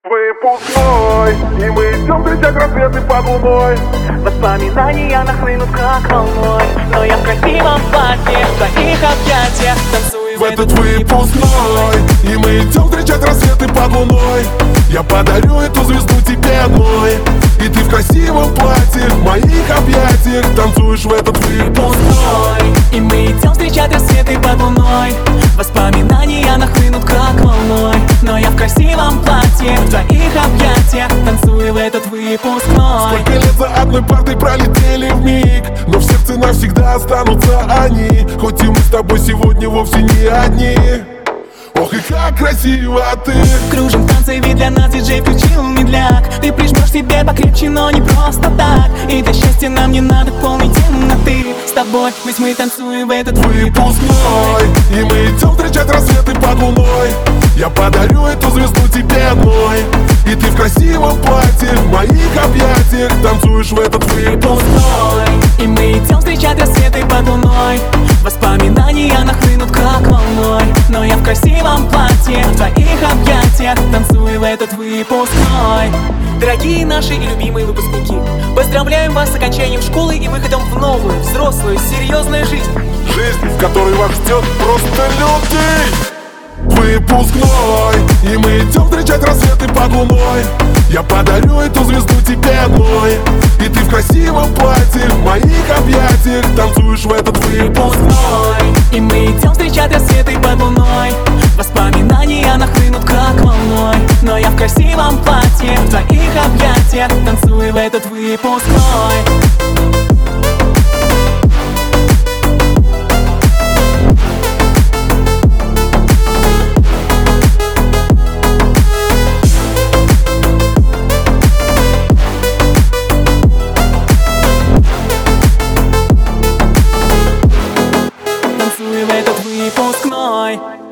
Выпускной, и мы идем встречать рассветы под луной. Воспоминания нахлынут как волной, но я в красивом платье, в твоих объятиях танцую В этот выпускной, и мы идем встречать рассветы под луной. Я подарю эту звезду тебе одной, и ты в красивом платье, в моих объятиях танцуешь в этот выпускной. И мы идем встречать рассветы под луной. Воспоминания нахлынут как волной, но я в красивом платье, в твоих объятиях танцую в этот выпускной. Сколько лет за одной партой пролетели вмиг, но в сердце навсегда останутся они. Хоть и мы с тобой сегодня вовсе не одни. Ох, и как красиво ты! Кружим в танце, ведь для нас диджей включил медляк. Ты прижмешь себе покрепче, но не просто так. И для счастья нам не надо полной темноты. С тобой ведь мы танцуем в этот Выпускной, и мы идем встречать рассветы под луной. Я подарю эту звезду тебе одной, и ты в красивом платье, в моих объятиях танцуешь в этот выпускной. И мы идем встречать рассветы под луной. Воспоминания нахлынут как волной, но я в красивом платье, в твоих объятиях танцую в этот выпускной. Дорогие наши и любимые выпускники, поздравляем вас с окончанием школы и выходом в новую, взрослую, серьезную жизнь. Жизнь, в которой вас ждет просто людей. Выпускной, и мы идем встречать рассветы под луной. Я подарю эту звезду тебе одной, и ты в красивом платье, в моих объятиях танцуешь в этот выпускной. И мы идем встречать рассветы под луной. Воспоминания нахлынут как волной, но я в красивом платье, в твоих объятиях танцую в этот выпускной. Танцую в этот выпускной.